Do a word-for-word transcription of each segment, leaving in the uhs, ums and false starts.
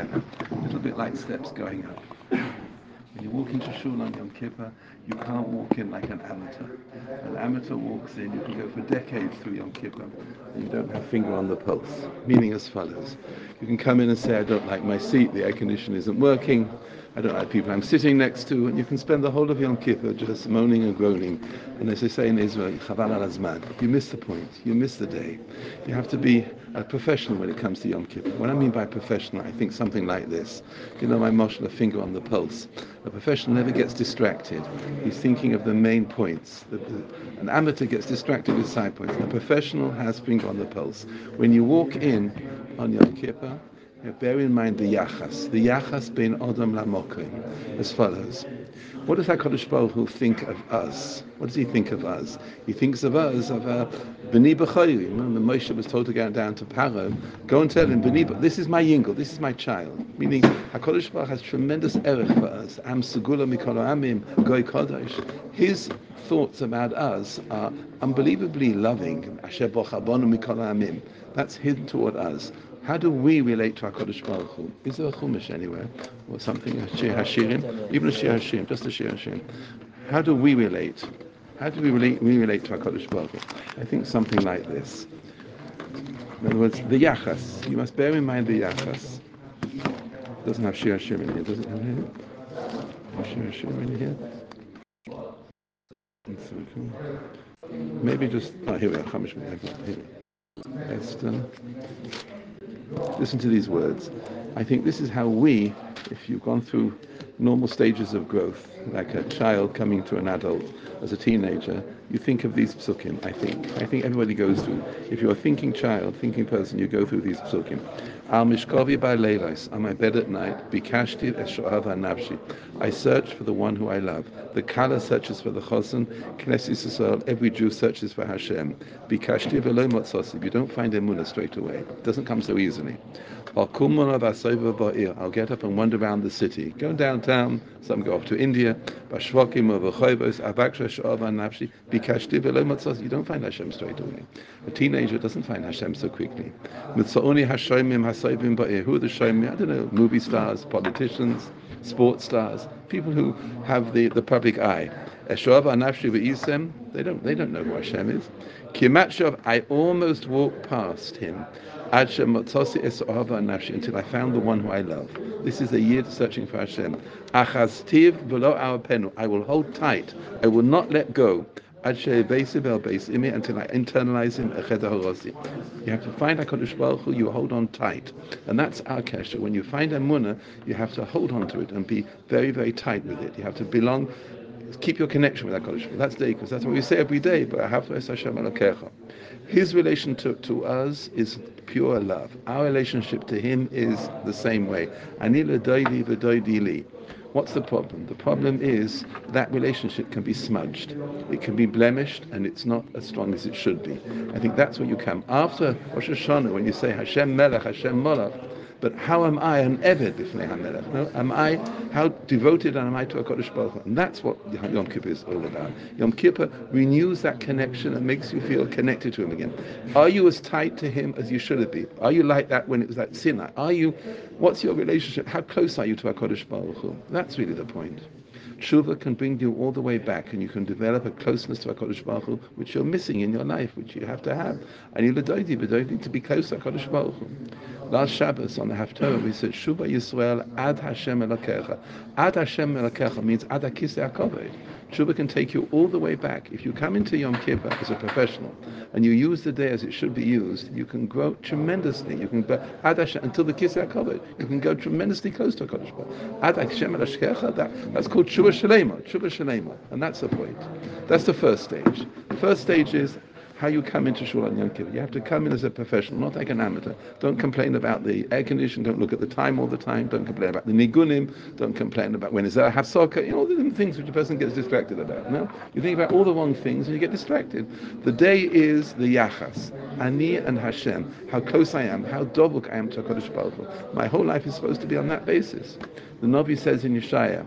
together, a little bit like steps going up. When you walk into Shul on Yom Kippur, you can't walk in like an amateur. An amateur walks in, you can go for decades through Yom Kippur, and you don't have finger on the pulse. Meaning as follows. You can come in and say, I don't like my seat, the air conditioner isn't working, I don't like people I'm sitting next to, and you can spend the whole of Yom Kippur just moaning and groaning. And as they say in Israel, Chaval al Azman, you miss the point, you miss the day. You have to be a professional when it comes to Yom Kippur. What I mean by professional, I think something like this. You know, my marshal, a finger on the pulse. A professional never gets distracted. He's thinking of the main points. The, the, an amateur gets distracted with side points. A professional has finger on the pulse. When you walk in on Yom Kippur, you bear in mind the yachas. The yachas bein Adam lamokim, as follows. What does HaKadosh Baruch Hu think of us? What does he think of us? He thinks of us, of a B'ni B'chayri. Remember, Moshe was told to go down to Paro, go and tell him, B'ni, this is my yingle, this is my child. Meaning, HaKadosh Baruch Hu has tremendous erech for us. Am Segula Mikol Amim, Goy Kodesh. His thoughts about us are unbelievably loving. Asher Bochabonu Mikol Amim. That's hidden toward us. How do we relate to HaKadosh Baruch Hu? Is there a Chumash anywhere? Or something, a Shir Hashirim? Even a Shir Hashirim, just a Shir Hashirim. How do we relate? How do we relate, we relate to HaKadosh Baruch Hu? I think something like this. In other words, the Yachas. You must bear in mind the Yachas. It doesn't have Shir Hashirim in here, does it have here? Shir Hashirim in here? Maybe just, oh, here we are, Chamish here. Esther. Listen to these words. I think this is how we, if you've gone through normal stages of growth, like a child coming to an adult as a teenager, you think of these psukim, I think. I think everybody goes through. If you're a thinking child, thinking person, you go through these psukim. Al mishkovi ba'leilos, on my bed at night, bikashti esho'av nafshi. I search for the one who I love. The Kala searches for the Chosen, Knesset Yisrael, every Jew searches for Hashem. Bikashti v'lo motzasi. You don't find emunah straight away. It doesn't come so easily. I'll get up and wander around the city. Go downtown, some go off to India. You don't find Hashem straight away. A teenager doesn't find Hashem so quickly. Who are the Shoymim? I don't know, movie stars, politicians, sports stars, people who have the, the public eye. They don't they don't know who Hashem is. I almost walked past him until I found the one who I love. This is a year searching for Hashem. I will hold tight. I will not let go until I internalize him. You have to find HaKadosh Baruch Hu, you hold on tight. And that's our kesher. When you find Emunah, you have to hold on to it and be very, very tight with it. You have to belong, keep your connection with HaKadosh Baruch Hu. That's day, because that's what we say every day. But Hashem Elokecha. His relation to, to us is pure love. Our relationship to him is the same way. Ani l'doidi v'doidi li. What's the problem? The problem is that relationship can be smudged. It can be blemished, and it's not as strong as it should be. I think that's what you come. After Rosh Hashanah, when you say Hashem Melech, Hashem Molech, but how am I an Eved b'fnei HaMelech? No, am I, how devoted am I to HaKadosh Baruch Hu? And that's what Yom Kippur is all about. Yom Kippur renews that connection and makes you feel connected to him again. Are you as tight to him as you should be? Are you like that when it was like Sinai? Are you, what's your relationship? How close are you to HaKadosh Baruch Hu? That's really the point. Tshuva can bring you all the way back, and you can develop a closeness to HaKadosh Baruch Hu, which you're missing in your life, which you have to have. And you need to be close to HaKadosh Baruch Hu. Last Shabbos on the Haftarah we said Shuva Yisrael Ad Hashem Elokecha. Ad Hashem Elokecha means Ad HaKisei HaKavod. Shuva can take you all the way back. If you come into Yom Kippur as a professional and you use the day as it should be used, you can grow tremendously. You can Ad Hashem until the Kisei HaKavod. You can go tremendously close to HaKadosh Baruch Hu. Ad Hashem Elokecha. That, that's called Shuva Shalema. Shuva Shalema, and that's the point. That's the first stage. The first stage is how you come into Shul on Yom Kippur. You have to come in as a professional, not like an amateur. Don't complain about the air condition. Don't look at the time all the time. Don't complain about the nigunim. Don't complain about when is there a hafsaka. You know, all the different things which a person gets distracted about. No, you think about all the wrong things and you get distracted. The day is the yachas, ani and Hashem. How close I am. How dovuk I am to HaKadosh Baruch Hu. My whole life is supposed to be on that basis. The Navi says in Yeshaya,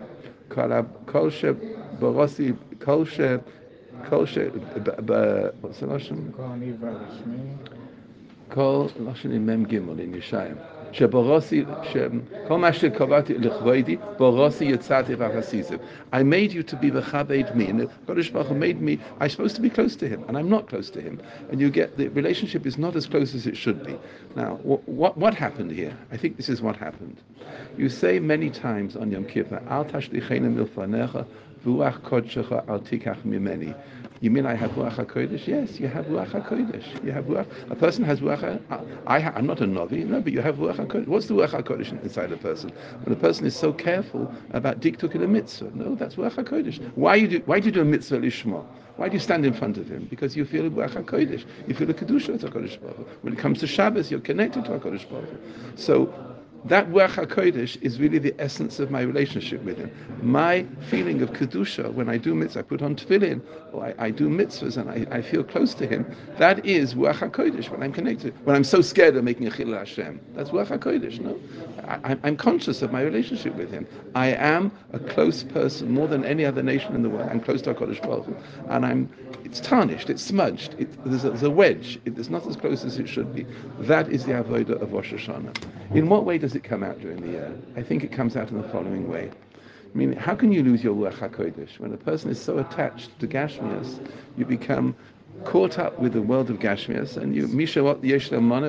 Kol she barasi kol she. Kol she, what's the lashon? Kol lashon in Mem Gimel in Yeshaya. שבראשי, כל מה שקבעתי לכבודי, בראשי יצאתי וחסיתי. I made you to be v'chabed me, and Kodesh Baruch Hu made me, I'm supposed to be close to him, and I'm not close to him. And you get, the relationship is not as close as it should be. Now, what, what happened here? I think this is what happened. You say many times on Yom Kippur, Al tashlichenu milfanecha, v'ruach kodshecha al tikach mimeni. You mean I have Ruach HaKodesh? Yes, you have Ruach HaKodesh. You have Ruach. A person has Ruach HaKodesh. I, I, I'm not a Novi, no, but you have Ruach HaKodesh. What's the Ruach HaKodesh inside a person? When a person is so careful about diktuk in a mitzvah. No, that's Ruach HaKodesh. Why, you do, why do you do a mitzvah lishma? Why do you stand in front of him? Because you feel Ruach HaKodesh. You feel a Kedusha to HaKodesh Baruch Hu. When it comes to Shabbos, you're connected to HaKodesh Baruch Hu. So, that Ruach HaKodesh is really the essence of my relationship with him. My feeling of Kedusha, when I do mitzvah, I put on tefillin, or I, I do mitzvahs and I, I feel close to him, that is Ruach HaKodesh, when I'm connected. When I'm so scared of making a chilul Hashem, that's Ruach HaKodesh, no? I, I'm conscious of my relationship with him. I am a close person, more than any other nation in the world. I'm close to HaKadosh Baruch Hu. And I'm, it's tarnished, it's smudged, it, there's, a, there's a wedge, it, it's not as close as it should be. That is the avodah of Rosh Hashanah. In what way does it come out during the year? I think it comes out in the following way. I mean, how can you lose your Ruach HaKodesh? When a person is so attached to Gashmias, you become caught up with the world of Gashmias, and you, Misha what Yesh Mano,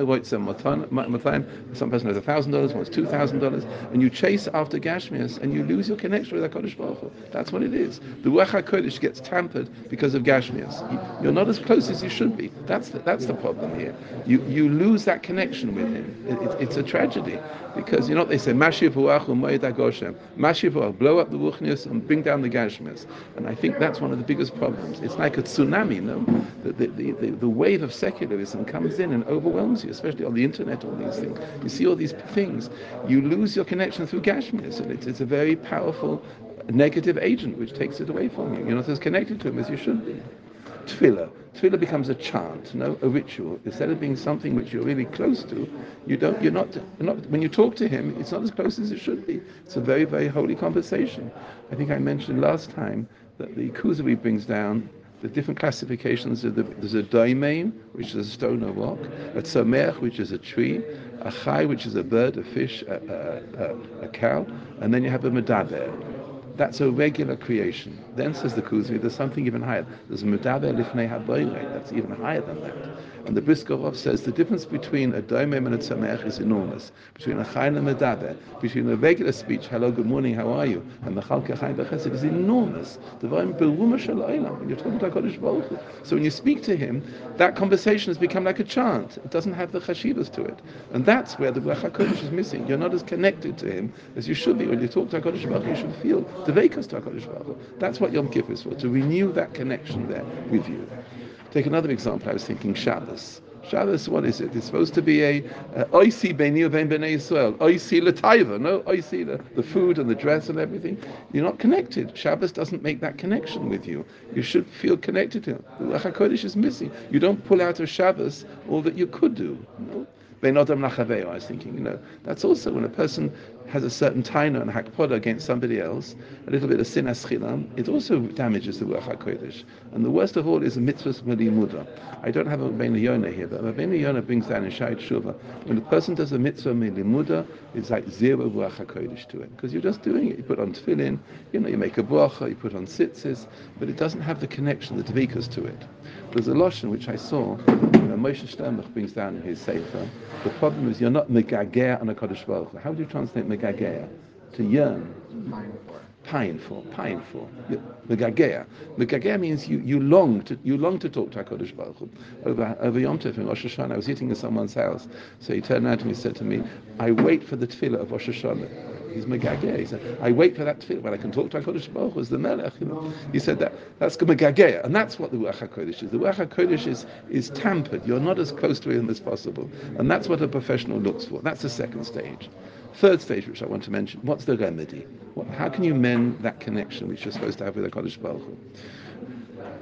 some person has a thousand dollars, wants two thousand dollars, and you chase after Gashmias, and you lose your connection with HaKadosh Baruch Hu. That's what it is. The Ruach HaKodesh gets tampered because of Gashmias. You're not as close as you should be. That's the, that's the problem here. You you lose that connection with him. It, it, it's a tragedy, because you know what they say, Mashiv Ruach U'Moed HaGoshem. Mashiv Ruach, blow up the Ruchnius and bring down the Gashmias. And I think that's one of the biggest problems. It's like a tsunami, no? The, the, the, the wave of secularism comes in and overwhelms you, especially on the internet, all these things. You see all these things. You lose your connection through Gashmias, and it's, it's a very powerful negative agent which takes it away from you. You're not as connected to him as you should be. Tefillah. Tefillah becomes a chant, no, a ritual. Instead of being something which you're really close to, you don't, you're not, you're not, when you talk to him, it's not as close as it should be. It's a very, very holy conversation. I think I mentioned last time that the Kuzari brings down the different classifications. Of the, there's a doimein, which is a stone or rock, a tzomech, which is a tree, a chai, which is a bird, a fish, a, a, a, a cow, and then you have a medaber. That's a regular creation. Then says the Kuzvi, there's something even higher. There's a medaber lifnei haboirei. That's even higher than that. And the Briskerov says the difference between a doimem and a tzamech is enormous. Between a chai and a medaber, between a regular speech, hello, good morning, how are you, and the chalke chai b'chesed is enormous. The vayim beruma shel olam. When you're talking to HaKadosh Baruch Hu. So when you speak to him, that conversation has become like a chant. It doesn't have the chashivas to it. And that's where the Ruach HaKodesh is missing. You're not as connected to him as you should be. When you talk to HaKadosh Baruch Hu, you should feel the veikas to HaKadosh Baruch Hu. That's what Yom Kippur is for, to renew that connection there with you. Take another example. I was thinking Shabbos. Shabbos, what is it? It's supposed to be a oisi beini uvein bnei Yisrael, oisi l'taiva, no, oisi the, the food and the dress and everything. You're not connected. Shabbos doesn't make that connection with you. You should feel connected to him. The Ruach HaKodesh is missing. You don't pull out of Shabbos all that you could do. No? I was thinking, you know, that's also when a person has a certain taina and hakpoda against somebody else, a little bit of sinas chilam, it also damages the Ruach HaKodesh. And the worst of all is a mitzvah melimuda. I don't have a Rabbeinu Yonah here, but Rabbeinu Yonah brings down in Shai Tshuva, when a person does a mitzvah melimuda, it's like zero Ruach HaKodesh to it, because you're just doing it. You put on tefillin, you know, you make a bracha, you put on tzitzis, but it doesn't have the connection, the dvikas to it. There's a lashon which I saw, you know, Moshe Sternbuch brings down in his sefer. The problem is you're not megager on a Kodesh Baruch Hu. How do you translate megager? To yearn. Pine for. Pine for. Pine for. Megager. Megager means you, you long to you long to talk to HaKadosh Baruch Hu. Over over Yom Tov in Rosh Hashanah, I was eating in someone's house. So he turned around to me and said to me, I wait for the tefillah of Rosh Hashanah. He's megager. He said, I wait for that tefillah when I can talk to HaKadosh Baruch Hu as the Melech. You know? He said that that's megager, and that's what the Ruach HaKodesh is. The Ruach HaKodesh is is tampered. You're not as close to him as possible, and that's what a professional looks for. That's the second stage. Third stage, which I want to mention, what's the remedy? What, how can you mend that connection which you're supposed to have with HaKadosh Baruch Hu?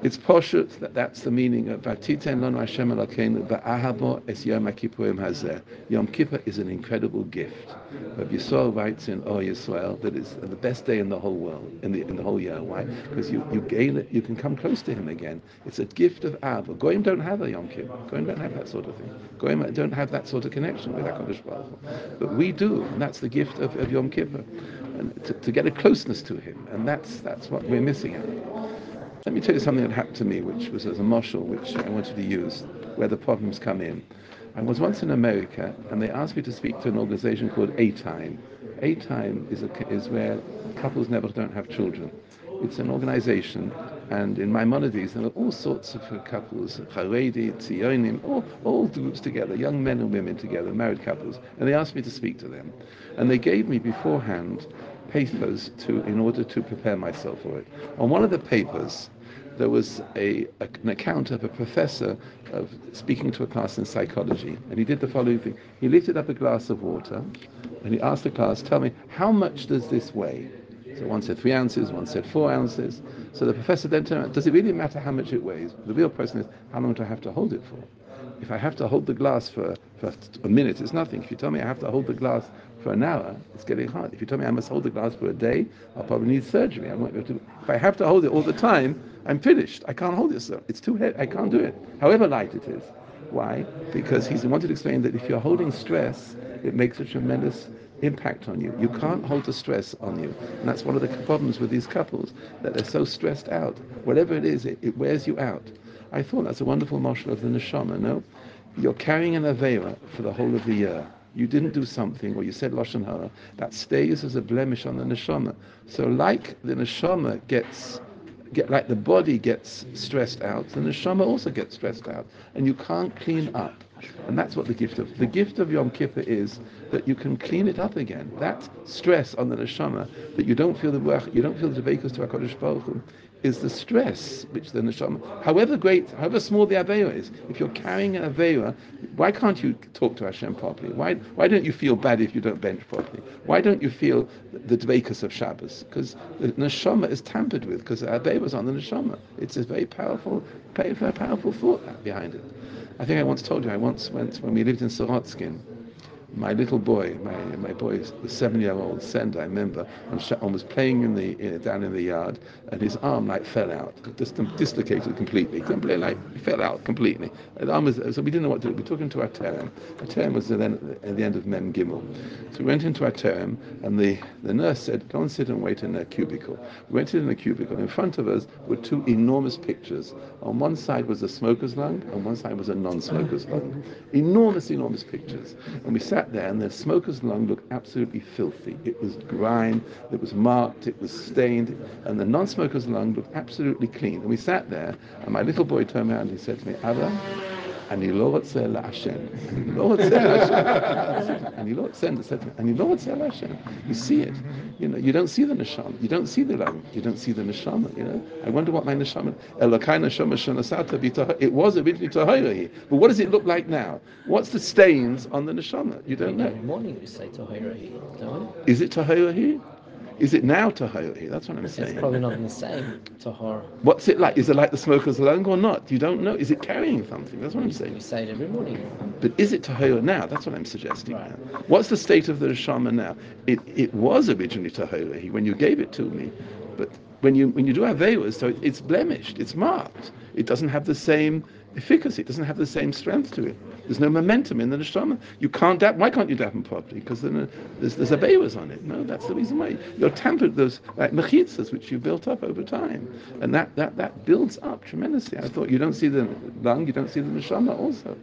It's poshut that that's the meaning of Vatiten Lanu Hashem Elokeinu Ba'ahabo Es Yom HaKippurim Hazeh. Yom Kippur is an incredible gift. Rabbi Yisrael writes in Oh Yisrael that it's the best day in the whole world, in the in the whole year. Why? Because you, you gain it, you can come close to Him again. It's a gift of Av. Goyim don't have a Yom Kippur. Goyim don't have that sort of thing. Goyim don't have that sort of connection with HaKadosh Baruch Hu. But we do, and that's the gift of, of Yom Kippur, and to, to get a closeness to Him, and that's that's what we're missing out. Let me tell you something that happened to me, which was as a moshel, which I wanted to use, where the problems come in. I was once in America, and they asked me to speak to an organization called A-Time. A-Time is, a, is where couples never don't have children. It's an organization, and in Maimonides there are all sorts of couples, Haredi, Tzionim, all, all groups together, young men and women together, married couples, and they asked me to speak to them. And they gave me beforehand papers to, in order to prepare myself for it. On one of the papers, there was a, a, an account of a professor of speaking to a class in psychology, and he did the following thing. He lifted up a glass of water, and he asked the class, tell me, how much does this weigh? So one said three ounces, one said four ounces. So the professor then turned around, does it really matter how much it weighs? The real question is, how long do I have to hold it for? If I have to hold the glass for, for a minute, it's nothing. If you tell me I have to hold the glass for an hour, it's getting hard. If you tell me I must hold the glass for a day, I'll probably need surgery. I won't be able to. If I have to hold it all the time, I'm finished. I can't hold it, so it's too heavy. I can't do it, however light it is. Why? Because he wanted to explain that if you're holding stress, it makes a tremendous impact on you. You can't hold the stress on you. And that's one of the problems with these couples, that they're so stressed out. Whatever it is, it, it wears you out. I thought that's a wonderful marshal of the neshama, no? You're carrying an aveira for the whole of the year. You didn't do something, or you said lashon hara, that stays as a blemish on the neshama. So like the neshama gets, get like the body gets stressed out, the neshama also gets stressed out, and you can't clean up. And that's what the gift of the gift of Yom Kippur is, that you can clean it up again. That stress on the neshama, that you don't feel the work, you don't feel the dveikus to HaKadosh Baruch Hu, is the stress which the neshama, however great, however small the aveira is. If you're carrying an aveira, why can't you talk to Hashem properly? Why why don't you feel bad if you don't bench properly? Why don't you feel the dveikus of Shabbos? Because the neshama is tampered with, because the aveira is on the neshama. It's a very powerful, very, very powerful thought behind it. I think I once told you, I once went, when we lived in Sorotskin, my little boy, my my boy, the seven-year-old Send, I remember, and was playing in the in, down in the yard, and his arm like fell out, just dislocated completely. He couldn't play, like he fell out completely. The arm was, so we didn't know what to do. We took him to our terem. Our terem was then at the end of Mem Gimel. So we went into our terem, and the, the nurse said, "Go and sit and wait in a cubicle." We went in a cubicle. In front of us were two enormous pictures. On one side was a smoker's lung, on one side was a non-smoker's lung. Enormous, enormous pictures. And we sat there, and the smoker's lung looked absolutely filthy. It was grime, it was marked, it was stained, and the non-smoker's lung looked absolutely clean. And we sat there, and my little boy turned around and he said to me, "Abba, ani lo rotzeh la'ashen." Ani lo rotzeh la'ashen. Ani lo rotzeh, said to me, ani lo rotzeh la'ashen. You see it. You know, you don't see the neshama. You don't see the lung. You don't see the neshama. You know, I wonder what my neshama. Elokai neshama shonasata b'tahor. It was originally tahirahi, but what does it look like now? What's the stains on the neshama? You don't know. Every morning we say tahirahi, don't we? Is it tahirahi? Is it now tahirahi? That's what I'm saying. It's probably not the same tahor. What's it like? Is it like the smoker's lung or not? You don't know. Is it carrying something? That's what I'm saying. We say it every morning. But is it tahira now? That's what I'm suggesting. Right. Now. What's the state of the neshama now? It it was originally tahira when you gave it to me, but when you when you do aveiros, so it, it's blemished, it's marked. It doesn't have the same efficacy. It doesn't have the same strength to it. There's no momentum in the neshama. You can't dap. Why can't you dap them properly? Because there's there's aveiros on it. No, that's the reason why. You're tampered with those like mechitzas which you built up over time, and that, that that builds up tremendously. I thought you don't see the lung, you don't see the neshama also.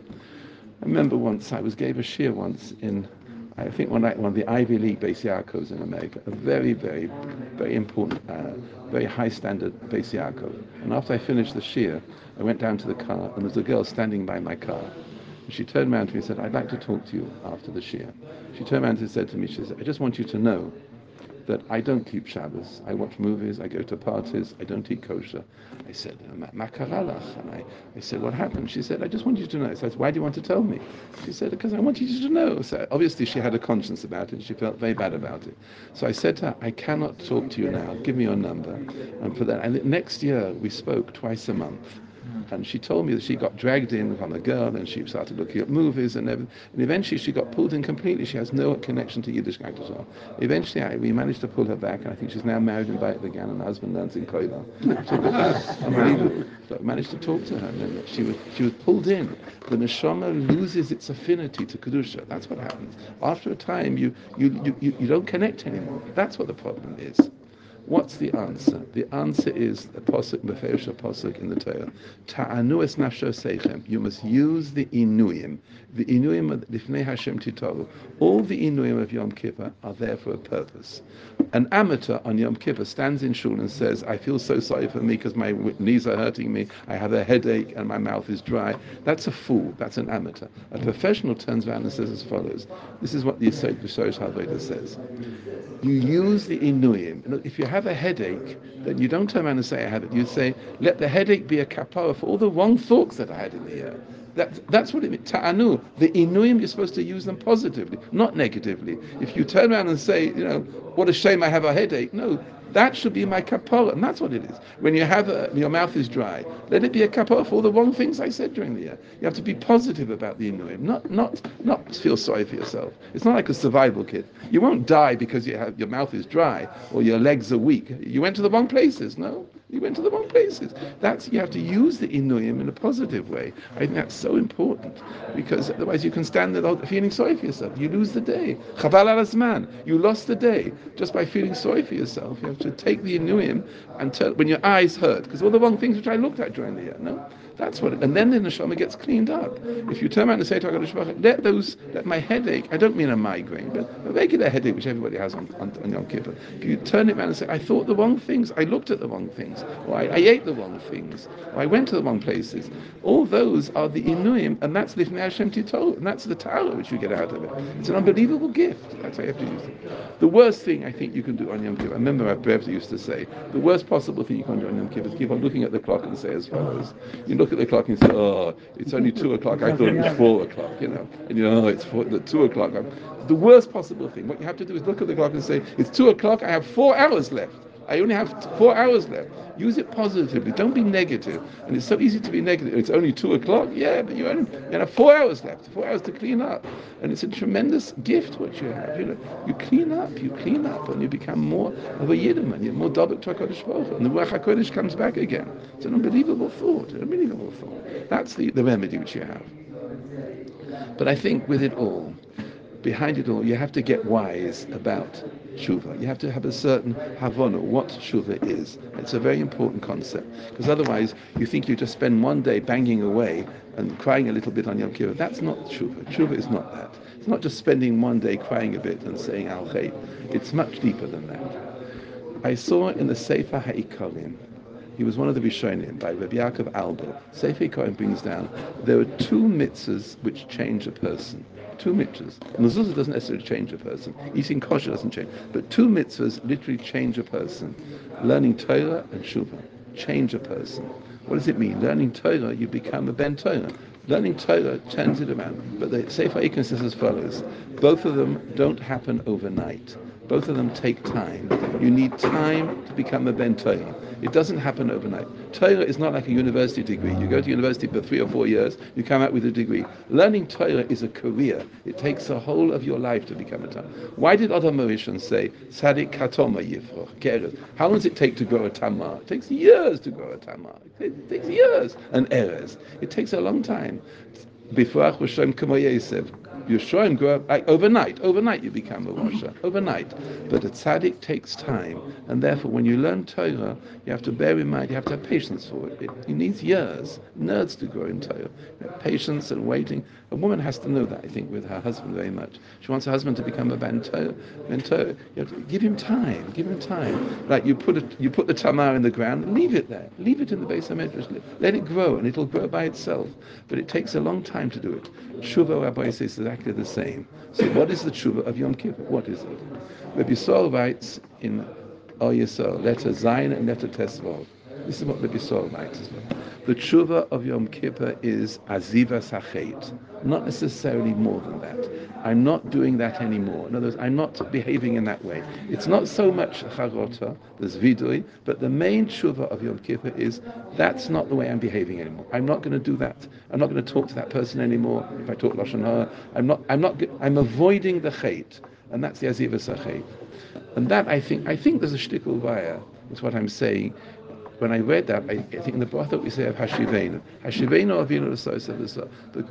I remember once I was gave a shir once in, I think one night one of the Ivy League Beis Yaakovs in America, a very very very important, uh, very high standard Beis Yaakov. And after I finished the shir, I went down to the car, and there was a girl standing by my car. And she turned around to me and said, "I'd like to talk to you after the shir." She turned around and said to me, she said, "I just want you to know that I don't keep Shabbos. I watch movies, I go to parties, I don't eat kosher. I said, "Ma karalach?" And I, I said, "What happened?" She said, "I just want you to know." I said, "Why do you want to tell me?" She said, "Because I want you to know." So obviously she had a conscience about it. She felt very bad about it. So I said to her, "I cannot talk to you now. Give me your number." And for that, and next year we spoke twice a month. And she told me that she got dragged in from a girl, and she started looking at movies and everything. And eventually she got pulled in completely. She has no connection to Yiddishkeit at all. Eventually I, we managed to pull her back, and I think she's now married in Beit Vegan, and her husband learns in Koila. Unbelievable. So I managed to talk to her, and then she was, she was pulled in. The neshama loses its affinity to Kedusha. That's what happens. After a time, you, you, you, you, you don't connect anymore. That's what the problem is. What's the answer? The answer is the posuk, beferish posuk in the Torah. Ta'anu es nafsho seichem. You must use the inuyim. The inuyim of lifnei Hashem titoru. All the inuyim of Yom Kippur are there for a purpose. An amateur on Yom Kippur stands in shul and says, "I feel so sorry for me because my knees are hurting me. I have a headache and my mouth is dry." That's a fool. That's an amateur. A professional turns around and says as follows. This is what the Yisod B'Shorish HaAvodah says. You use the inuyim. If you have a headache, then you don't turn around and say, "I have it." You say, "Let the headache be a kapara for all the wrong thoughts that I had in the year." That, that's what it means. Ta'anu. The inuyim, you're supposed to use them positively, not negatively. If you turn around and say, you know, "What a shame I have a headache," no, that should be my kapara, and that's what it is. When you have a, your mouth is dry, let it be a kapara for all the wrong things I said during the year. You have to be positive about the inuyim, not not not feel sorry for yourself. It's not like a survival kit. You won't die because you have your mouth is dry or your legs are weak. You went to the wrong places. No, you went to the wrong places. That's you have to use the inuyim in a positive way. I think that's so important because otherwise you can stand there feeling sorry for yourself. You lose the day. Chaval al hazman. You lost the day just by feeling sorry for yourself. You have to take the inuyim and tell, when your eyes hurt, because all the wrong things which I looked at during the year. No, that's what. It, and then the neshama gets cleaned up. If you turn around and say to HaKadosh Baruch Hu, let those, let my headache. I don't mean a migraine, but a regular headache which everybody has on, on, on Yom Kippur. If you turn it around and say, I thought the wrong things, I looked at the wrong things, or I, I ate the wrong things, or I went to the wrong places. All those are the inuyim, and that's lifnei Hashem titol, and that's the Torah which you get out of it. It's an unbelievable gift. That's how you have to use it. The worst thing I think you can do on Yom Kippur, I remember my Rebbe used to say, the worst possible thing you can do on Yom Kippur is keep on looking at the clock and say as follows. You look at the clock and say, oh, it's only two o'clock. I thought it was four o'clock, you know. And you know, oh, it's four, the two o'clock. The worst possible thing. What you have to do is look at the clock and say, it's two o'clock. I have four hours left. I only have four hours left. Use it positively. Don't be negative. And it's so easy to be negative. It's only two o'clock. Yeah, but you only you have four hours left. Four hours to clean up. And it's a tremendous gift what you have. You know, you clean up. You clean up, and you become more of a Yiddish. You're more double to HaKadosh Baruch Hu. And the Ruach HaKodesh comes back again. It's an unbelievable thought. An unbelievable thought. That's the, the remedy which you have. But I think with it all, behind it all, you have to get wise about tshuva. You have to have a certain havana, what tshuva is. It's a very important concept, because otherwise you think you just spend one day banging away and crying a little bit on Yom Kippur. That's not tshuva. Tshuva is not that. It's not just spending one day crying a bit and saying al chait. It's much deeper than that. I saw in the Sefer HaIkarim, he was one of the Rishonim by Rabbi Yaakov Albo. Sefer HaIkarim brings down there are two mitzvahs which change a person. Two mitzvahs. Mezuzah doesn't necessarily change a person. Eating kosher doesn't change. But two mitzvahs literally change a person. Learning Torah and Shuvah change a person. What does it mean? Learning Torah, you become a Ben Torah. Learning Torah turns it around. But the Sefer HaIkarim says as follows. Both of them don't happen overnight. Both of them take time. You need time to become a Ben Torah. It doesn't happen overnight. Torah is not like a university degree. You go to university for three or four years, you come out with a degree. Learning Torah is a career. It takes the whole of your life to become a Torah. Why did Adam Morishon say, Tzadik katoma yifroch, keres? How long does it take to grow a tamar? It takes years to grow a tamar. It takes years. An erez. It takes a long time. Bifrach v'shem k'mo Yosef. Yeshua grow up like overnight. Overnight you become a Rasha. Overnight. But a tzaddik takes time. And therefore when you learn Torah, you have to bear in mind, you have to have patience for it. It, it needs years, nerds to grow in Torah. You know, patience and waiting. A woman has to know that, I think, with her husband very much. She wants her husband to become a Ben Torah. Ben Torah. You have to give him time. Give him time. Like you put it, you put the tamar in the ground and leave it there. Leave it in the base of Medrash. Let it grow and it'll grow by itself. But it takes a long time to do it. Shuvah, Rabbi says, exactly the same. So what is the tshuva of Yom Kippur? What is it? Rabbi Yisrael writes in O Yisrael, letter Zayin and letter Tesvav. This is what Rabbi Yisrael writes as well. The tshuva of Yom Kippur is aziva sachet, not necessarily more than that. I'm not doing that anymore. In other words, I'm not behaving in that way. It's not so much charota, there's vidui, but the main tshuva of Yom Kippur is that's not the way I'm behaving anymore. I'm not going to do that. I'm not going to talk to that person anymore. If I talk lashon hara, I'm not. I'm not. I'm avoiding the chet, and that's the aziva sachet. And that I think. I think there's a shtickle vaya. Is what I'm saying. When I read that, I, I think in the bracha we say of Hashivenu, Hashivenu Avinu L'Soisa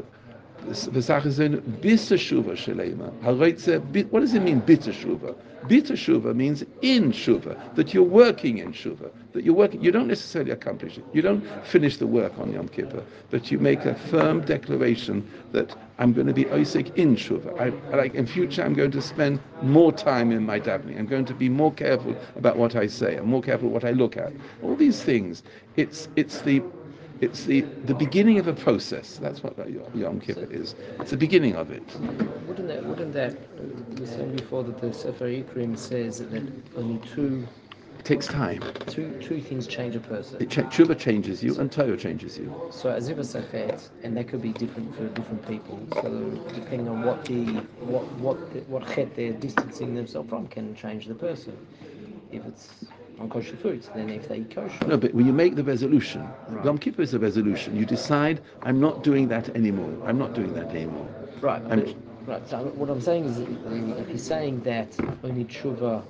V'Sachazenu B'Sa Shuva Shalema. What does it mean, B'Ta Shuva? B'Ta Shuva means in Shuva, that you're working in Shuva, that you're working. You don't necessarily accomplish it. You don't finish the work on Yom Kippur, but you make a firm declaration that I'm going to be Osik in Shuva. I, like in future, I'm going to spend more time in my davening. I'm going to be more careful about what I say. I'm more careful what I look at. All these things. It's it's the it's the, the beginning of a process. That's what Yom Kippur is. It's the beginning of it. Wouldn't that wouldn't that you said before that the Sefer Yikrim says that only two It takes time. two two things change a person. It ch- Tshuva changes you and Torah changes you. So aziva sachet, and that could be different for different people. So depending on what the what what the, what chet they're distancing themselves from can change the person. If it's on kosher foods, then if they eat kosher. No, but when you make the resolution, Right. Yom Kippur is a resolution. You decide, I'm not doing that anymore. I'm not doing that anymore. Right. I'm, But, right. So what I'm saying is, that if he's saying that only tshuva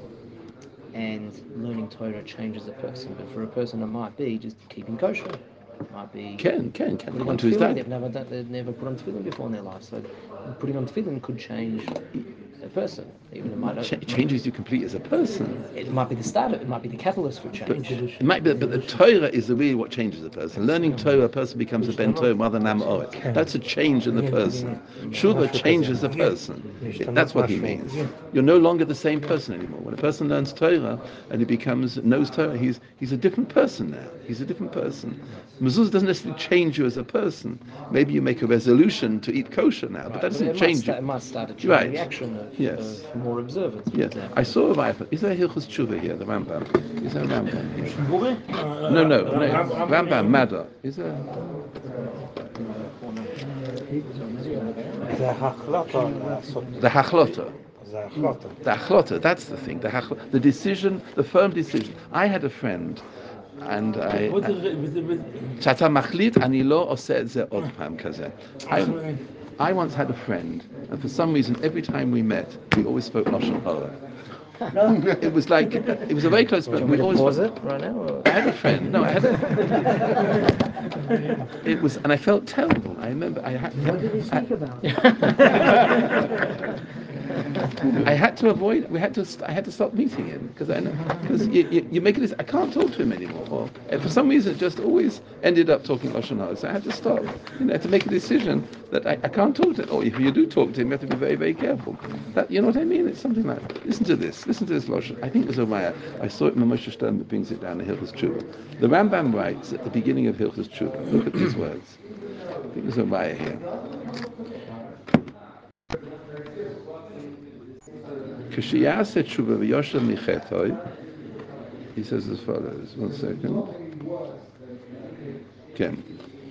and learning Torah changes a person, but for a person it might be just keeping kosher. It might be Ken, Ken, Ken. putting One on to his tefillin. dad. They've never done, they've never put on tefillin before in their life, so putting on tefillin could change a person. Even it might Ch- changes you completely as a person. it might be the start. It might be the catalyst for But change. it might be, but the Torah is the really what changes a person. Learning Torah, a person becomes a ben Torah, mother nam oret. That's a change in the person. Tshuva changes the person. It- that's what he means. You're no longer the same person anymore. When a person learns Torah and he becomes knows Torah, he's he's a different person now. He's a different person. Mezuzah doesn't necessarily change you as a person. Maybe you make a resolution to eat kosher now, but that doesn't it change might start, you. it might start a chain Right. reaction of, Yes. of more observance. for Yes, example. I saw a Bible. Is there Hilchos Tshuva here, the Rambam? Is there a Rambam here? No, no, no. Rambam, Mada. Is there? זה החלטה לעשות. The Hachlota. זה החלטה. The Hachlota, that's the thing. The Hachlota, the decision, the firm decision. I had a friend, and I... שאתה מחליט, אני לא עושה את זה עוד פעם כזה. I, I once had a friend, and for some reason, every time we met, we always spoke Lashon Hara. It was like, it was a very close friend. Do We you want me always to pause spoke- it right now? Or? I had a friend. No, I had a. It was, and I felt terrible. I remember I had. What did he speak about? I had to avoid. We had to. st- I had to stop meeting him because I know because you, you, you make it. I can't talk to him anymore. Or, and for some reason, it just always ended up talking Lashon Hara. So I had to stop. You know, I had to make a decision that I, I can't talk to him. Or if you do talk to him, you have to be very, very careful. That you know what I mean? It's something like listen to this. Listen to this Lashon. I think it was a Maya. I saw it in Moshe Stern that brings it down in Hilchos Tshuva. The Rambam writes at the beginning of Hilchos Tshuva. Look at these words. I think there's a Maya here. K'shiyaseh tshuva v'yosher michetoi, he says as follows. One second. Ken.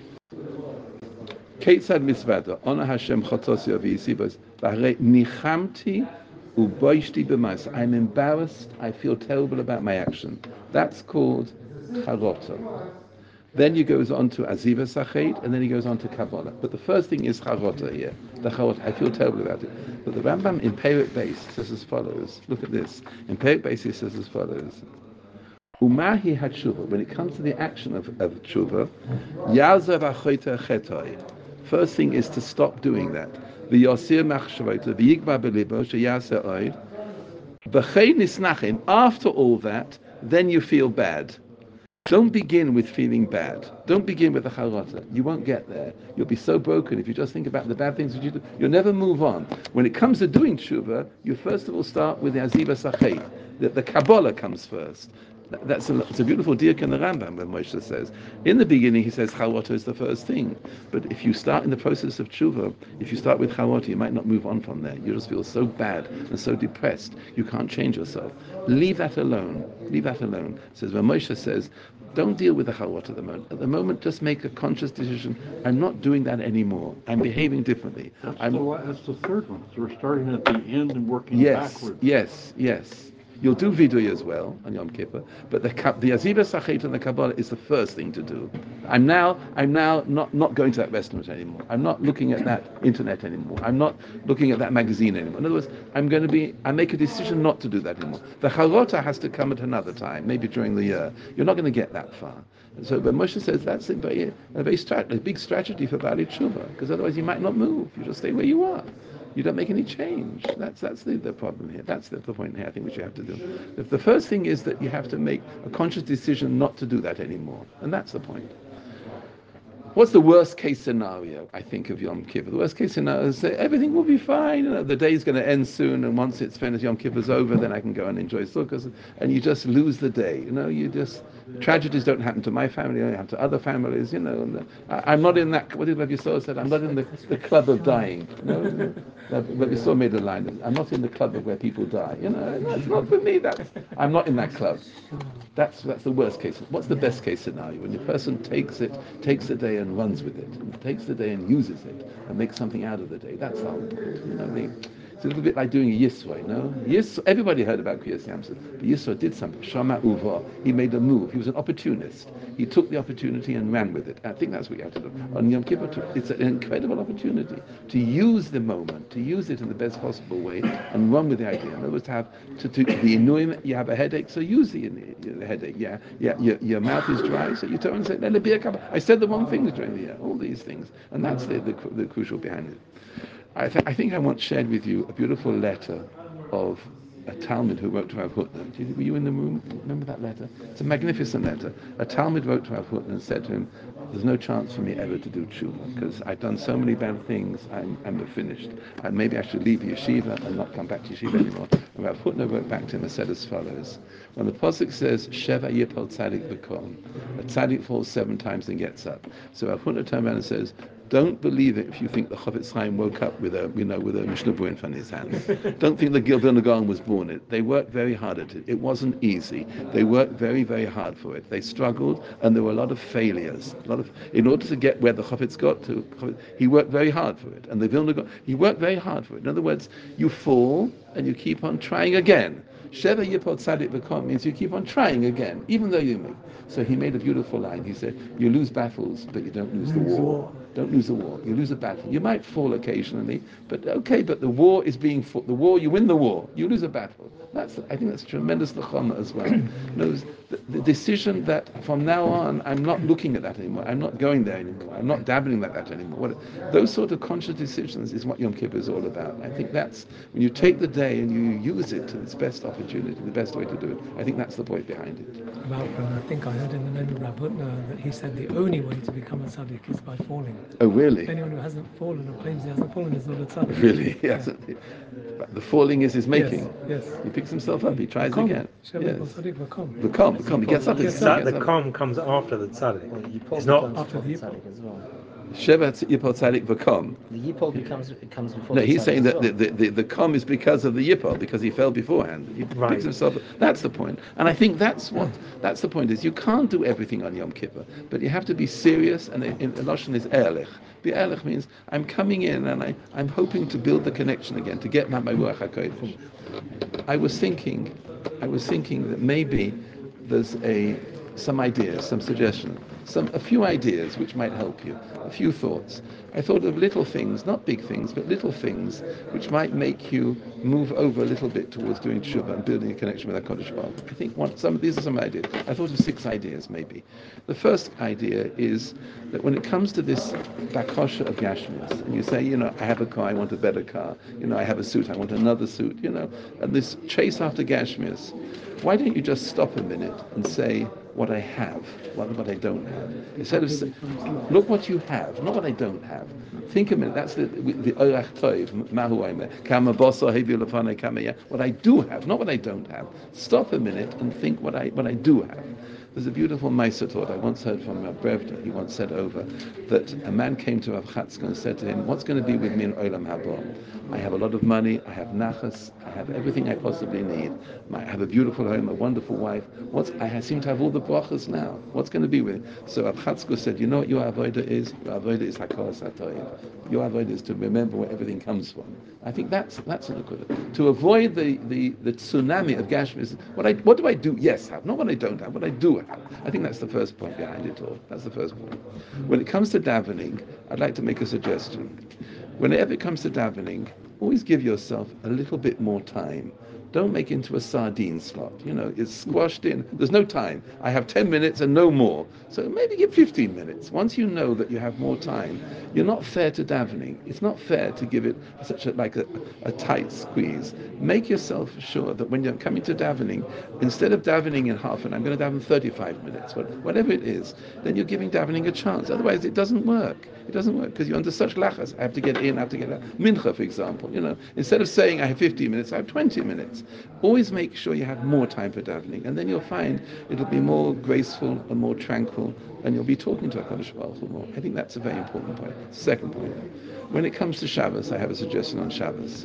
Keitzad misvada, ona Hashem chotos yavisi bos, v'harei nichamti uboishti b'mais. I'm embarrassed, I feel terrible about my action. That's called charota. Then he goes on to Aziva Sachet, and then he goes on to Kabbalah. But the first thing is Charota here. The Charota, I feel terrible about it. But the Rambam in Perek Beis says as follows. Look at this. In Perek Beis he says as follows. Umahi HaTshuva, when it comes to the action of, of Tshuva, Yazav Achoyta Chetoi. First thing is to stop doing that. V'yosir machshavota, v'yigba belibo, sheyaseh oid. V'chei nisnachim. After all that, then you feel bad. Don't begin with feeling bad. Don't begin with the charata. You won't get there. You'll be so broken if you just think about the bad things that you do. You'll never move on. When it comes to doing tshuva, you first of all start with the aziva sachet. The, the Kabbalah comes first. That's a, it's a beautiful diak in the Rambam when Moshe says, in the beginning he says chalwata is the first thing, but if you start in the process of tshuva, if you start with chalwata, you might not move on from there. You just feel so bad and so depressed, you can't change yourself. Leave that alone. Leave that alone. Says when Moshe says, don't deal with the chalwata at the moment. At the moment, just make a conscious decision. I'm not doing that anymore. I'm behaving differently. That's, I'm, the, la- that's the third one. So we're starting at the end and working yes, backwards. yes, yes. You'll do vidui as well on Yom Kippur, but the the Aziba Sachet and the Kabbalah is the first thing to do. I'm now I'm now not, not going to that restaurant anymore. I'm not looking at that internet anymore. I'm not looking at that magazine anymore. In other words, I'm going to be I make a decision not to do that anymore. The Chalota has to come at another time, maybe during the year. You're not going to get that far. So, but Moshe says that's a very, a very strat, a big strategy for Bali Tshuva, because otherwise you might not move. You just stay where you are. You don't make any change. That's that's the, the problem here. That's the, the point here, I think, which you have to do. The, the first thing is that you have to make a conscious decision not to do that anymore. And that's the point. What's the worst case scenario, I think, of Yom Kippur? The worst case scenario is that everything will be fine. You know, the day's going to end soon, and once it's finished, Yom Kippur's over, then I can go and enjoy Sukkot, and you just lose the day. You know, you just tragedies don't happen to my family; they happen to other families. You know, and the, I, I'm not in that. What did Rabbi Yisrael said? I'm not in the, the club of dying. You know, Rabbi Yisrael made a line. I'm not in the club of where people die. You know, that's not for me. That's I'm not in that club. That's that's the worst case. What's the best case scenario? When the person takes it, takes the day and runs with it, and takes the day and uses it, and makes something out of the day. That's the whole point. You know, the, it's a little bit like doing a Yisro, you know? Yisro, everybody heard about Kriyas Yamsuf, but Yisro did something. Shama Uva, he made a move. He was an opportunist. He took the opportunity and ran with it. I think that's what you have to do. On Yom Kippur, it's an incredible opportunity to use the moment, to use it in the best possible way, and run with the idea. In other words, to have to, to the inuim, you have a headache, so use the, the headache. Yeah, yeah. Your, your mouth is dry, so you turn and say, "Let it be a cup." I said the wrong things during the year. All these things, and that's the the, the crucial behind it. I, th- I think I once shared with you a beautiful letter of a Talmud who wrote to Rav Hutner. Did, were you in the room? Remember that letter? It's a magnificent letter. A Talmud wrote to Rav Hutner and said to him, "There's no chance for me ever to do tshuva because I've done so many bad things. I'm, I'm finished. And maybe I should leave yeshiva and not come back to yeshiva anymore." And Rav Hutner wrote back to him and said as follows: when the pasuk says Sheva Yipol Tzadik V'Kom, a tzaddik falls seven times and gets up. So Rav Hutner turned around and says, don't believe it if you think the Chofetz Chaim woke up with a, you know, with a Mishnah Berurah in front of his hands. Don't think the Vilna Gaon was born it. They worked very hard at it. It wasn't easy. They worked very, very hard for it. They struggled, and there were a lot of failures. A lot of, in order to get where the Chofetz got to, he worked very hard for it. And the Vilna Gaon, he worked very hard for it. In other words, you fall and you keep on trying again. Sheva Yipol Tzadik V'Kom means you keep on trying again, even though you make. So he made a beautiful line. He said, you lose battles, but you don't lose the war. Don't lose the war. You lose a battle. You might fall occasionally, but okay, but the war is being fought. The war, you win the war. You lose a battle. That's, I think that's tremendous nechama as well. Knows the, the decision that from now on, I'm not looking at that anymore. I'm not going there anymore. I'm not dabbling like that anymore. What, those sort of conscious decisions is what Yom Kippur is all about. I think that's, when you take the day and you use it to its best opportunity, the best way to do it, I think that's the point behind it. Malcolm, I think I heard in the name of Rav Hutner that he said the only way to become a tzaddik is by falling. Oh, really? Anyone who hasn't fallen or claims he hasn't fallen is not a tzaddik. Really? He hasn't. Yeah. But the falling is his making. Yes. yes. He picks himself up. He tries V'kom. again. Sheva Yes. Yipol Tzadik V'Kom. The calm, the calm. He gets up. The, He tza- gets the up. calm comes after the tzaddik. Well, the Yipol It's not becomes after before the the Yipol. tzaddik as well. Sheva Yipol Tzadik V'Kom. The Yipol becomes it comes before No, the he's tzaddik saying as that well. the, the, the, the com is because of the Yipol, because he fell beforehand. He Right. picks himself up. That's the point. And I think that's what, that's the point is you can't do everything on Yom Kippur, but you have to be serious, and in, in Lashon is Erlich. Be Erlich means I'm coming in and I, I'm hoping to build the connection again, to get my Ruach HaKodesh. I was thinking, I was thinking that maybe there's a some ideas, some suggestion, some a few ideas which might help you, a few thoughts. I thought of little things, not big things, but little things which might make you move over a little bit towards doing tshuva and building a connection with HaKadosh Baruch Hu. I think one, some these are some ideas. I thought of six ideas maybe. The first idea is that when it comes to this bakosha of Gashmias, and you say, you know, I have a car, I want a better car, you know, I have a suit, I want another suit, you know, and this chase after Gashmias, why don't you just stop a minute and say what I have, what, what I don't have. Instead of say, look what you have, not what I don't have. Think a minute. That's the the orach tov. Mahu omer. Kama basar hevi lefanei kama yeh. What I do have, not what I don't have. Stop a minute and think what I what I do have. There's a beautiful Maisa taught. I once heard from Rav Brevda. He once said over that a man came to Rav Chatzka and said to him, "What's going to be with me in Olam Haba? I have a lot of money. I have nachas. I have everything I possibly need. I have a beautiful home, a wonderful wife. What's I seem to have all the brachas now. What's going to be with me?" So Rav Chatzka said, "You know what your avodah is? Your avodah is hakaras hatoyim. Your avodah is to remember where everything comes from." I think that's that's a good. To avoid the, the, the tsunami of Gashmis, what I what do I do? Yes, have not what I don't have. What I do have. I think that's the first point behind it all. That's the first point. When it comes to davening, I'd like to make a suggestion. Whenever it comes to davening, always give yourself a little bit more time. Don't make it into a sardine slot. You know, it's squashed in. There's no time. I have ten minutes and no more. So maybe give fifteen minutes. Once you know that you have more time, you're not fair to davening. It's not fair to give it such a, like a, a tight squeeze. Make yourself sure that when you're coming to davening, instead of davening in half an hour, I'm going to daven thirty-five minutes, whatever it is, then you're giving davening a chance. Otherwise, it doesn't work. It doesn't work because you're under such lachas. I have to get in, I have to get out. Mincha, for example, you know, instead of saying I have fifteen minutes, I have twenty minutes. Always make sure you have more time for davening, and then you'll find it'll be more graceful and more tranquil, and you'll be talking to HaKadosh Baruch Hu more. I think that's a very important point. Second point, when it comes to Shabbos, I have a suggestion on Shabbos.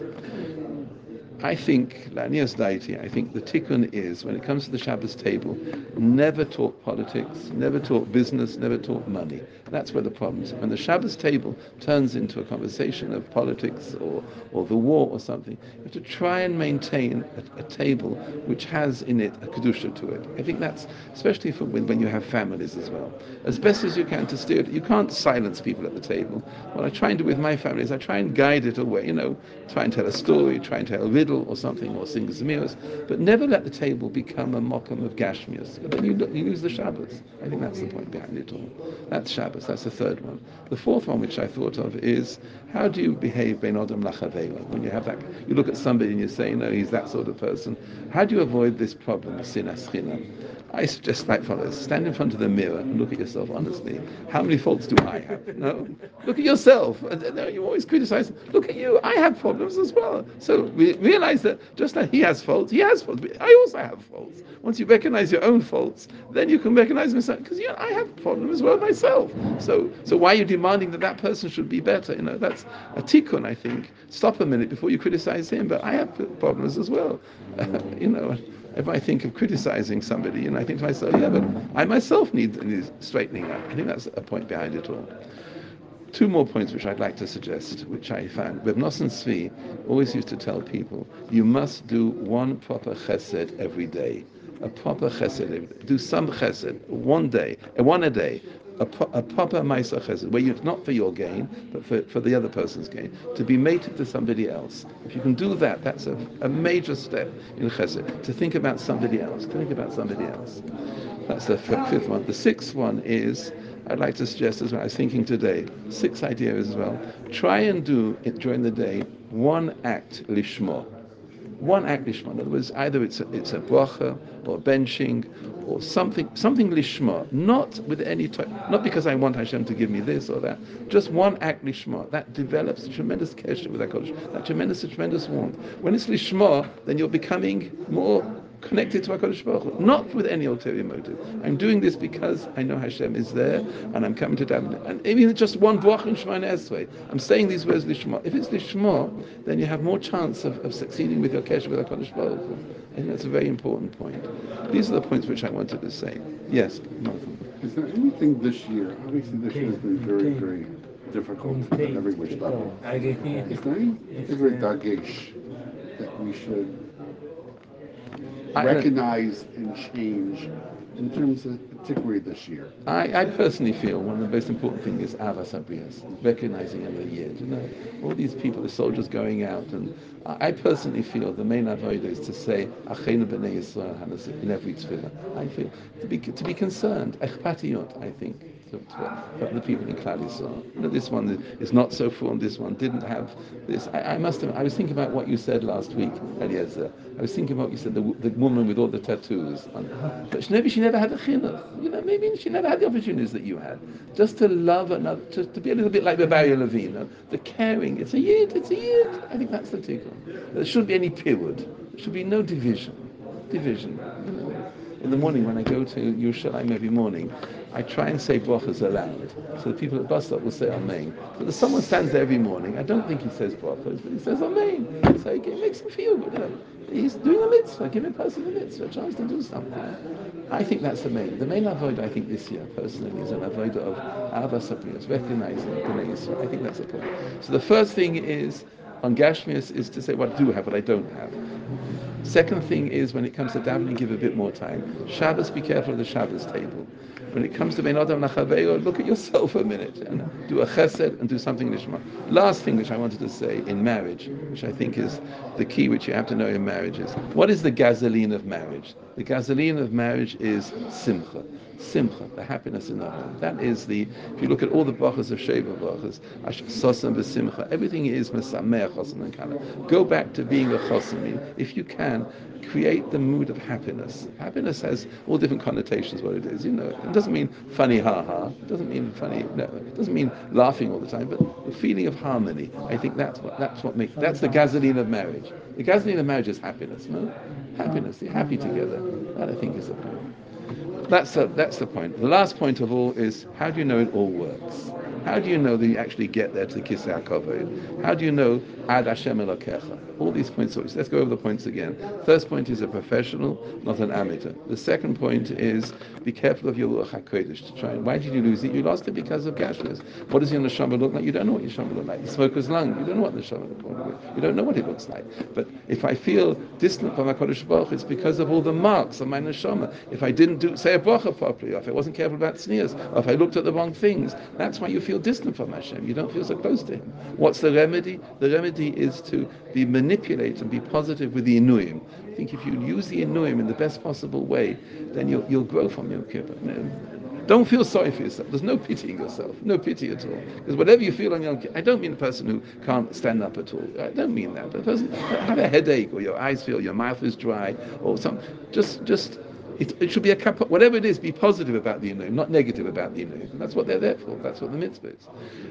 I think, Lanias Daiti, I think the tikkun is, when it comes to the Shabbos table, never talk politics, never talk business, never talk money. That's where the problem is. When the Shabbos table turns into a conversation of politics or, or the war or something, you have to try and maintain a, a table which has in it a kedusha to it. I think that's, especially for when, when you have families as well, as best as you can to steer it. You can't silence people at the table. What I try and do with my family is I try and guide it away, you know, try and tell a story, try and tell a riddle or something, or sing Zemiros, but never let the table become a mokum of Gashmias. Then you, you lose the Shabbos. I think that's the point behind it all. That's Shabbos. That's the third one. The fourth one, which I thought of, is how do you behave ben Adam lachavela? When you have that, you look at somebody and you say, no, he's that sort of person. How do you avoid this problem of sinas chinam? I suggest like follows: stand in front of the mirror and look at yourself honestly. How many faults do I have? No, look at yourself. No, you always criticize. Look at you. I have problems as well. So we realize that just like he has faults, he has faults. I also have faults. Once you recognize your own faults, then you can recognize myself, because yeah, I have problems as well myself. So, so why are you demanding that that person should be better? You know, that's a tikkun. I think. Stop a minute before you criticize him. But I have problems as well. Uh, you know. If I think of criticizing somebody, and I think to myself, yeah, but I myself need, need straightening up. I think that's a point behind it all. Two more points which I'd like to suggest, which I found. Reb Nosson Tzvi always used to tell people, you must do one proper chesed every day. A proper chesed every day. Do some chesed, one day, one a day. A, a proper Maisa Chesed, where it's not for your gain, but for, for the other person's gain, to be mated to somebody else. If you can do that, that's a, a major step in Chesed, to think about somebody else, to think about somebody else. That's the f- fifth one. The sixth one is, I'd like to suggest as well, I was thinking today, sixth idea as well, try and do it during the day, one act lishmo. One act lishma. In other words, either it's a, it's a bracha or benching or something, something lishma. Not with any type, not because I want Hashem to give me this or that. Just one act lishma. That develops a tremendous kesher with HaKadosh. That tremendous, tremendous warmth. When it's lishma, then you're becoming more connected to HaKadosh Baruch Hu, not with any ulterior motive. I'm doing this because I know Hashem is there, and I'm coming to daven. And even just one bracha in Shemona Esrei, I'm saying these words lishma. If it's lishma, then you have more chance of, of succeeding with your kesher with HaKadosh Baruch Hu. I think that's a very important point. These are the points which I wanted to say. Yes, Malcolm. Is there anything this year? Obviously, this year has been very, very difficult in every which level. Is there any particular dagesh that we should recognize and change in terms of particularly this year? I, I personally feel one of the most important things is Avas Abrias, recognizing in the year. You know, all these people, the soldiers going out, and I, I personally feel the main avodah is to say Achenu b'nei Yisrael in every tefillah. I feel to be to be concerned, echpatiyot. I think. to, to, to the people in Klal Yisrael. You know, this one is not so formed. This one didn't have this. I, I must have. I was thinking about what you said last week, Eliezer. I was thinking about what you said. The, the woman with all the tattoos. On, but she, maybe she never had a chinuch. You know, maybe she never had the opportunities that you had. Just to love another, to, to be a little bit like the Barry Levine, you know, the caring. It's a yid. It's a yid. I think that's the tikkun. There shouldn't be any period. There should be no division. Division. You know. In the morning, when I go to Yerushalayim every morning, I try and say brachas aloud. So the people at the bus stop will say Amen. But if someone stands there every morning, I don't think he says brachas, but he says Amen. So it makes him feel good. You know. He's doing a mitzvah, giving a person a mitzvah, a chance to do something. I think that's the main. The main avodah, I think, this year, personally, is an avodah of Ahavas Hapriyos, recognizing Bnei Yisrael. I think that's the point. So the first thing is, on Gashmias, is to say what I do have, what I don't have. Second thing is, when it comes to davening, give a bit more time. Shabbos, be careful of the Shabbos table. When it comes to Ben Adam Nachaveyo, look at yourself for a minute and do a chesed and do something lishma. Last thing which I wanted to say in marriage, which I think is the key which you have to know in marriage, is what is the gasoline of marriage? The gasoline of marriage is simcha. Simcha, the happiness in the home. That is the, if you look at all the brachas of Sheva brachas, Sosam v'simcha, everything is mesameach chosim and kala. Go back to being a chosim. If you can, create the mood of happiness. Happiness has all different connotations, what it is. You know, it doesn't mean funny ha-ha, it doesn't mean funny, no, it doesn't mean laughing all the time, but the feeling of harmony. I think that's what, that's what makes, that's the gasoline of marriage. The gasoline of marriage is happiness, no? Happiness, you're happy together. That I think is the point. That's the, that's the point. The last point of all is, how do you know it all works? How do you know that you actually get there to the Kisei HaKavod? How do you know Ad Hashem Elokecha? All these points. Let's go over the points again. First point is a professional, not an amateur. The second point is, be careful of your Ruach HaKodesh to try. Why did you lose it? You lost it because of Gashmias. What does your neshama look like? You don't know what your neshama looks like. The smoker's lung. You don't know what the neshama looks like. You don't know what it looks like. But if I feel distant from HaKadosh Baruch Hu, it's because of all the marks of my neshama. If I didn't do say a bracha properly, or if I wasn't careful about tznius, or if I looked at the wrong things, that's why you feel distant from Hashem. You don't feel so close to Him. What's the remedy? The remedy is to be manipulate and be positive with the Inuyim. I think if you use the Inuyim in the best possible way, then you'll, you'll grow from Yom Kippur. Don't feel sorry for yourself. There's no pitying yourself. No pity at all. Because whatever you feel on Yom Kippur, I don't mean a person who can't stand up at all. I don't mean that. But a person have a headache, or your eyes feel, your mouth is dry, or some. Just, just. It, it should be a cup. Whatever it is, be positive about the Inuyim, not negative about the Inuyim. That's what they're there for. That's what the mitzvah is.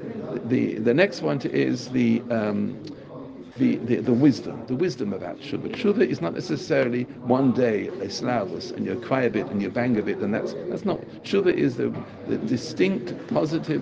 The the next one is the. Um, The, the, the wisdom, the wisdom about tshuva. Tshuva is not necessarily one day a slavus and you cry a bit and you bang a bit, and that's that's not. Tshuva is the, the distinct positive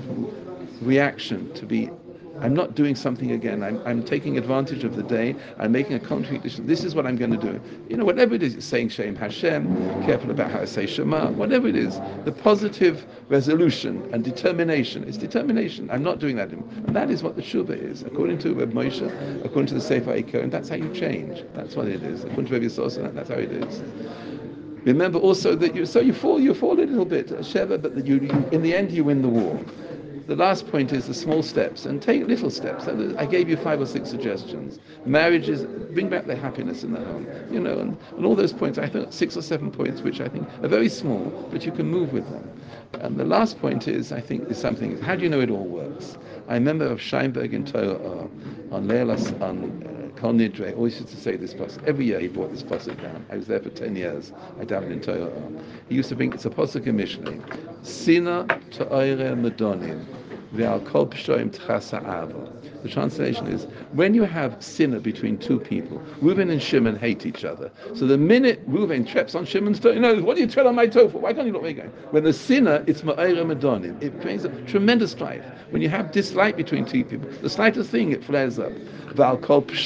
reaction to be. I'm not doing something again. I'm, I'm taking advantage of the day. I'm making a concrete decision. This is what I'm going to do. You know, whatever it is, saying Shem Hashem, careful about how I say Shema, whatever it is, the positive resolution and determination. It's determination. I'm not doing that. And that is what the tshuva is. According to Reb Moshe, according to the Sefer Eiko, and that's how you change. That's what it is. According to Reb Yisroel, that's how it is. Remember also that you, so you fall, you fall a little bit, Sheva, but that you, you, in the end, you win the war. The last point is the small steps, and take little steps. I gave you five or six suggestions. Marriages, bring back the happiness in the home, you know, and, and all those points. I think six or seven points, which I think are very small, but you can move with them. And the last point is, I think, is something. How do you know it all works? I remember of Scheinberg in Torah on Leilas on. Kol Nidre always used to say this pasuk. Every year he brought this pasuk down. I was there for ten years. I davened in Torah. He used to bring, it's a pasuk in Mishlei. Sina ta'ore medonim ve'al kol p'shoim t'chasa ava. The translation is, when you have sinner between two people, Reuben and Shimon hate each other. So the minute Reuben treps on Shimon's toe, you know, what do you tread on my toe for? Why can't you look where you're going? When the sinner, it's ma'ore medonim. It brings a tremendous strife. When you have dislike between two people, the slightest thing, it flares up. But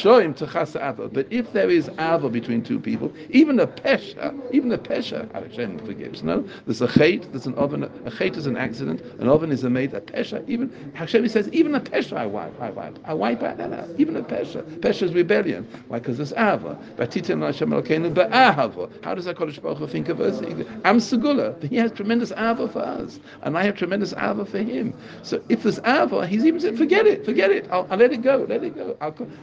if there is ava between two people, even a pesha, even a pesha, Hashem forgives. No, there's a chait, there's an oven. A chait is an accident. An oven is a maid. A pesha, even Hashem says, even a pesha I wipe, I wipe, I wipe out that out. Even a pesha. Pesha is rebellion. Why? Because there's ava. How does HaKadosh Baruch Hu think of us? I'm segula. He has tremendous ava for us, and I have tremendous ava for him. So if there's ava, he's even said, forget it, forget it. I'll, I'll let it go, let it go. I'll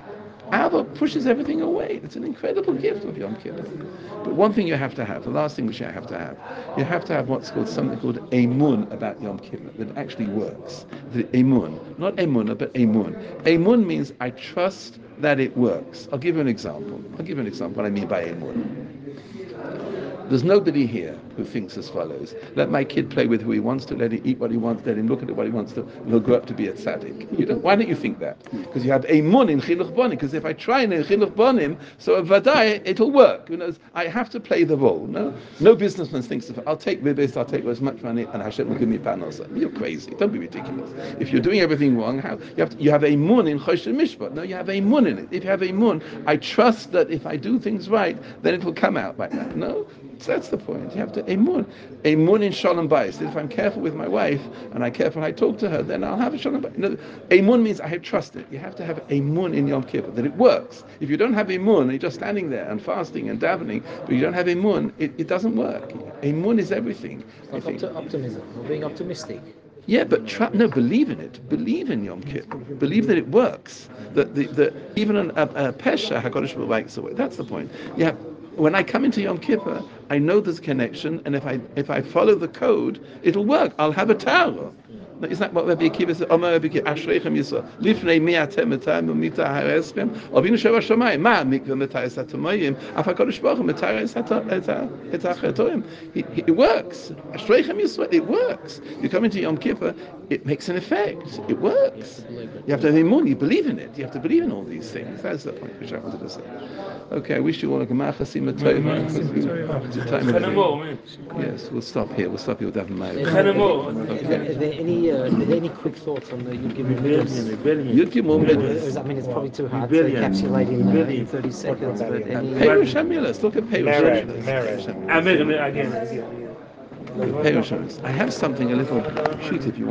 Ava pushes everything away. It's an incredible gift of Yom Kippur. But one thing you have to have, the last thing which you have to have, you have to have what's called something called emun about Yom Kippur that actually works. The emun, not emunah, but emun. Emun means I trust that it works. I'll give you an example. I'll give you an example. What I mean by emun. There's nobody here who thinks as follows: let my kid play with who he wants to, let him eat what he wants, let him look at what he wants to, and he'll grow up to be a tzaddik. You know, why don't you think that? Because you have emun in chinuch bonim. Because if I try in chinuch bonim, so a vaday, it'll work. You know, I have to play the role. No, no businessman thinks of, I'll take bibis, I'll take as much money, and Hashem will give me panos. You're crazy. Don't be ridiculous. If you're doing everything wrong, how you have to, you have emun in choshen mishpat. No, you have emun in it. If you have emun, I trust that if I do things right, then it will come out like that. No. So that's the point. You have to emun, emun in shalom bayis. If I'm careful with my wife and I careful when I talk to her, then I'll have a shalom bayis. You know, emun means I have trusted. You have to have emun in Yom Kippur that it works. If you don't have emun and you're just standing there and fasting and davening, but you don't have emun, it, it doesn't work. Emun is everything. Like opti- optimism or being optimistic. Yeah, but try, no, believe in it. Believe in Yom Kippur. Believe that it works. That the, the even an, a, a pesha Hakadosh Baruch Hu makes away. That's the point. Yeah. When I come into Yom Kippur, I know there's a connection, and if I if I follow the code, it'll work. I'll have a tower. Isn't that what Rabbi Akiva said? Omer Rabbi Akiva, Ashreichem Yisrael, Lifnei mi atem etam umita ha'eschem, Avinu sheva shamayim, ma mikveh metayis hatamayim, af HaKadosh Baruch Hu metayis et ha'chetoim. It works. Ashreichem Yisrael, it works. You come into Yom Kippur, it makes an effect. It works. You have to have emun. You believe in it. You have to believe in all these things. That's the point which I wanted to say. Okay, I wish you all a gemar chasim atayim. Yes, we'll stop here. We'll stop here with Davin Meir. Okay. Are there any uh, are there any quick thoughts on the Yud Gimel Midos? Yud Gimel Midos. I mean, it's probably too hard to encapsulate in, uh, in thirty seconds. But any Perush Hamilas. Look at Perush Mered, Hamilas. Mered. Perush Hamilas. I have something a little. Shoot if you want.